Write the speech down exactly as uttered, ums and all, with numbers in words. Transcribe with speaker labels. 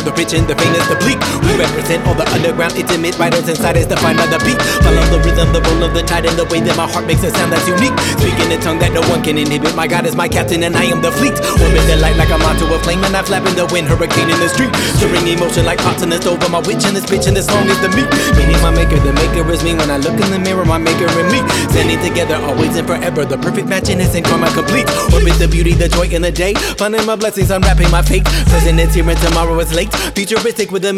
Speaker 1: the rich and the famous, the bleak. We represent all the underground, intimate writers inside us to find by the beat. Follow the rhythm, the roll of the tide, and the way that my heart makes a sound that's unique. Speaking a tongue that no one can inhibit. My God is my captain and I am the fleet. Orbit the light like I'm onto a flame, and I flap in the wind, hurricane in the street. Stirring emotion like pots in the stove. I'm a witch in this bitch, and this song is the meat. Meaning my maker, the maker is me. When I look in the mirror, my maker and me standing together, always and forever. The perfect match in essence, karma complete. Orbit the beauty, the joy in the day. Finding my blessings, unwrapping my fate. Present is here and tomorrow is late. Futuristic with a